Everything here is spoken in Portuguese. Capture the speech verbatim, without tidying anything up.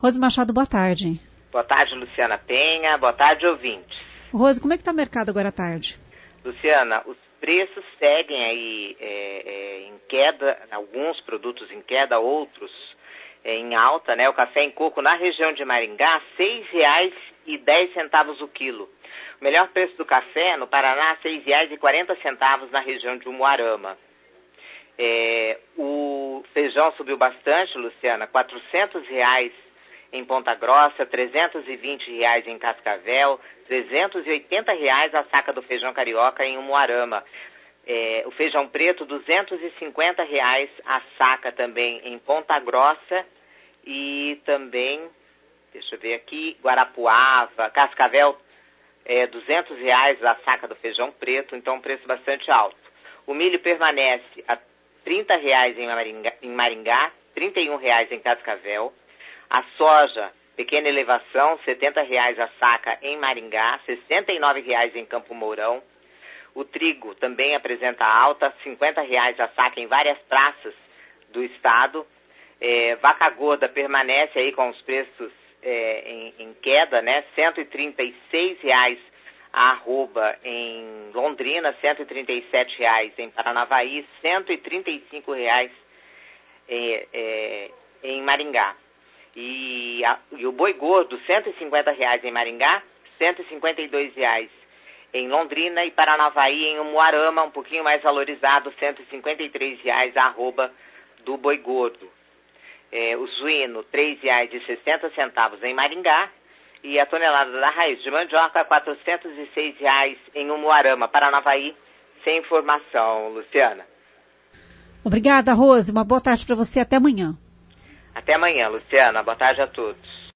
Rose Machado, boa tarde. Boa tarde, Luciana Penha. Boa tarde, ouvintes. Rose, como é que está o mercado agora à tarde? Luciana, os preços seguem aí é, é, em queda, alguns produtos em queda, outros é, em alta, né? O café em coco na região de Maringá, seis reais e dez centavos o quilo. O melhor preço do café no Paraná, seis reais e quarenta centavos na região de Umuarama. É, o feijão subiu bastante, Luciana, quatrocentos reais em Ponta Grossa, trezentos e vinte reais em Cascavel, trezentos e oitenta reais a saca do feijão carioca em Umuarama. É, o feijão preto, duzentos e cinquenta reais a saca também em Ponta Grossa e também, deixa eu ver aqui, Guarapuava, Cascavel, é, duzentos reais a saca do feijão preto, então um preço bastante alto. O milho permanece a trinta reais em Maringá, em Maringá, trinta e um reais em Cascavel. A soja, pequena elevação, setenta reais a saca em Maringá, sessenta e nove reais em Campo Mourão. O trigo também apresenta alta, cinquenta reais a saca em várias praças do estado. É, vaca gorda permanece aí com os preços é, em, em queda, né? cento e trinta e seis reais a arroba em Londrina, cento e trinta e sete reais em Paranavaí, cento e trinta e cinco reais é, é, em Maringá. E, a, e o boi gordo, cento e cinquenta reais em Maringá, cento e cinquenta e dois reais em Londrina e Paranavaí, em Umuarama, um pouquinho mais valorizado, cento e cinquenta e três reais a arroba do boi gordo. É, o suíno, três reais e sessenta centavos em Maringá e a tonelada da raiz de mandioca, quatrocentos e seis reais em Umuarama, Paranavaí, sem informação, Luciana. Obrigada, Rose. Uma boa tarde para você. Até amanhã. Até amanhã, Luciana. Boa tarde a todos.